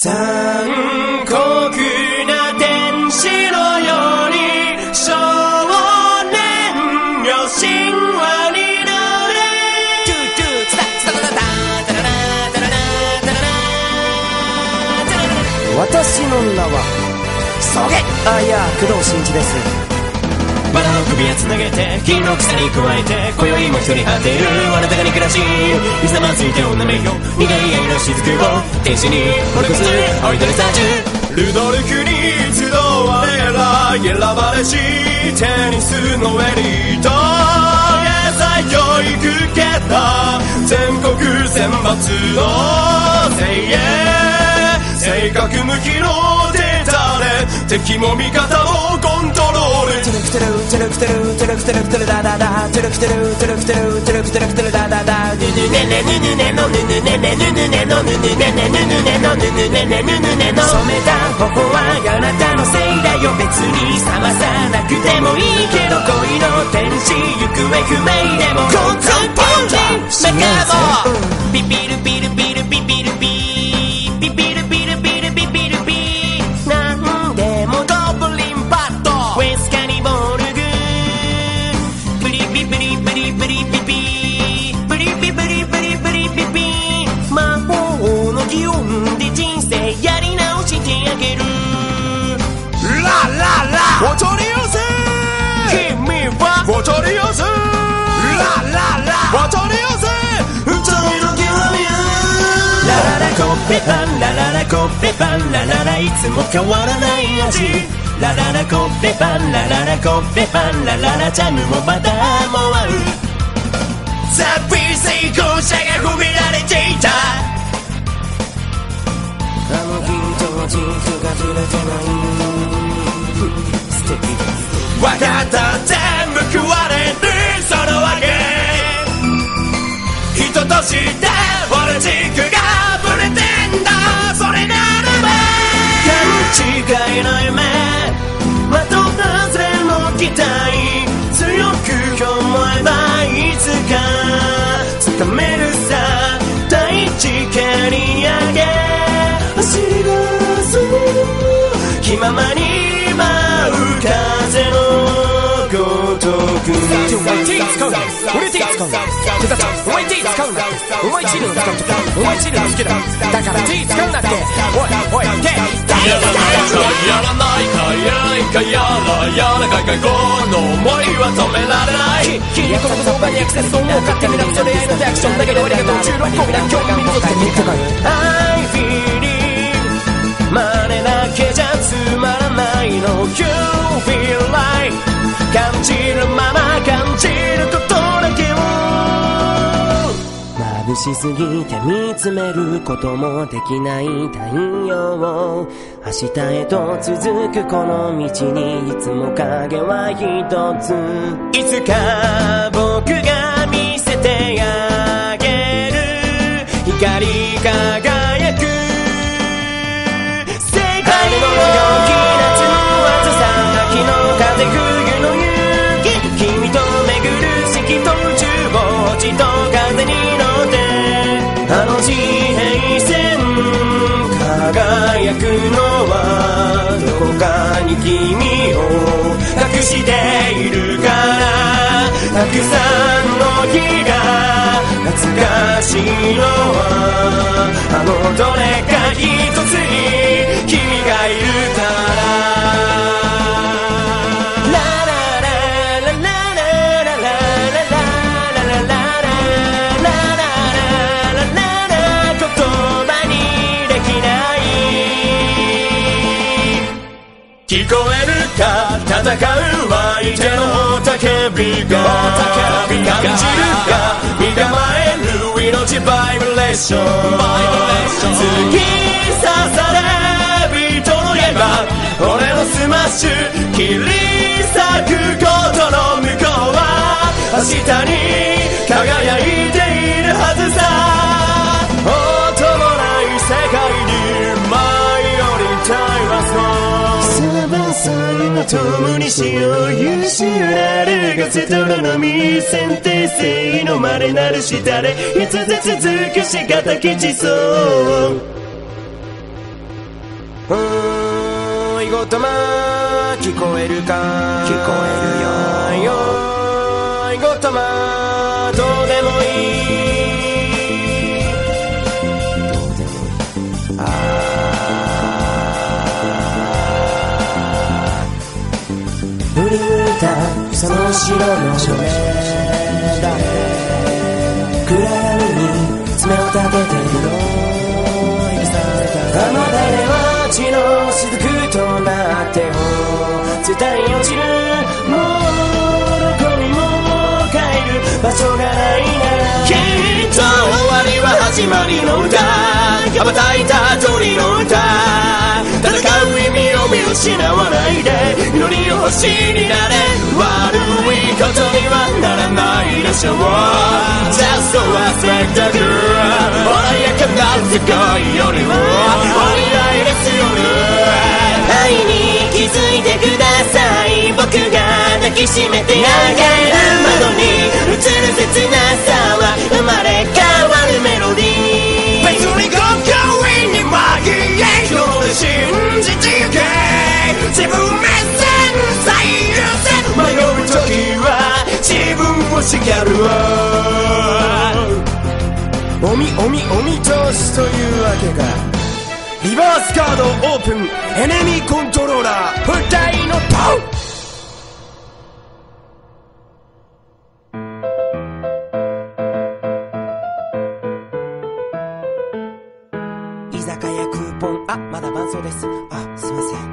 残酷な天使のように少年よ神話になれ。トゥトゥツタツタタタタララタララタララタララ。私の名はそげ。あ、いや工藤新一です。バラの首へつなげて金の草に加えて今宵も一人果てるあなたが憎らしいひざまずいておなめよ苦い愛の雫を天使に掘り越す青いドレサージュルドルクに集われら選ばれしテニスのエリート英才教育受けた全国選抜の精鋭性格向きのデータで敵も味方もコントロールトゥルクトゥルトゥルクトゥルトゥルクトゥルクトゥルダダダトゥルクトゥルトゥルクトゥルトゥルクトゥルクトゥルダダダヌヌネネヌヌネノヌヌネネヌヌネノヌヌネネヌヌネノヌヌネネヌヌネノ染めた頬はあなたのせいだよ別に冷まさなくてもいいけど恋の天使行方不明でもコントンポンジメカボビビルビルビルビビルビビビルビルビルビビルビなんでもドブリンバットウェスカニボルグブリビブリブリブリビビブリビブリブリブリビビ魔法の擬音で人生やり直してあげるラララお取り寄せ君はお取り寄せラララお取り寄せ二人の極みラララコッペパンラララコッペパンラララいつも変わらない味ラララコッペパンラララコッペパンラララジャムもバターも合うザ・ビー成功者が褒められていたあの日と人生がずれてない素敵わかった全部食われるそのわけ人として俺軸がぶれてんだそれならば勘違いの夢的外れの期待強く思えばいつか掴めるさ大地蹴り上げ走り出す気ままに舞う風のごとくお前手使うな俺手使うな手だちゃんお前手使うなお前チルの使うとかお前チルの好きだだから手使うなっておいおい手やらないかやらないかやらないかこの思いは止められないヤコザコザバニアクセスを勝手になくそれ愛のリアクションだけど俺が56個目だ興味持ってみてかい I feel 真似だけじゃつまらないの You feel like 感じるまま感じることだけを眩しすぎて見つめることもできない太陽明日へと続くこの道にいつも影は一ついつか僕が見せてあげる光り輝く世界の陽気夏の暑さ秋の風冬の雪君と巡る四季と宇宙を地と風に乗ってあの地平線輝くのはどこかに君を隠しているからたくさんの日が懐かしいのはあのどれか一つに君がいるから聞こえるか戦う相手の雄たけびが感じるか身構える命バイブレーション突き刺され人の刃俺のスマッシュ切り裂くことの向こうは明日に輝いているはずさ音もない世界に舞い降りたいわそうの共にしよう優秀なるがセトラの実選定性の稀なる下でいつで続くしがたき地層おーいごとま聞こえるか聞こえるよよーいごとまどうでもいいどうでもいい振り向いたその後ろの正面だ暗闇に爪を立ててるの雨だれは血の雫となっても伝い落ちるもうどこにも帰る場所がないならきっと終わりは始まりの歌羽ばたいた鳥の歌戦う意味を見失わないで祈りを星になれ悪いことにはならないでしょう Just so a spectacle 穏やかな世界よりもお似合いですよね愛に気づいてください僕が抱きしめてあげる窓に映る切なさは生まれ変わるメロディー別に心に紛れようで信じてゆけ自分目線最優先迷う時は自分を叱るわおみ通しというわけかリバースカードオープンエネミーコントローラー2体のタウン居酒屋クーポンまだ伴奏ですすいません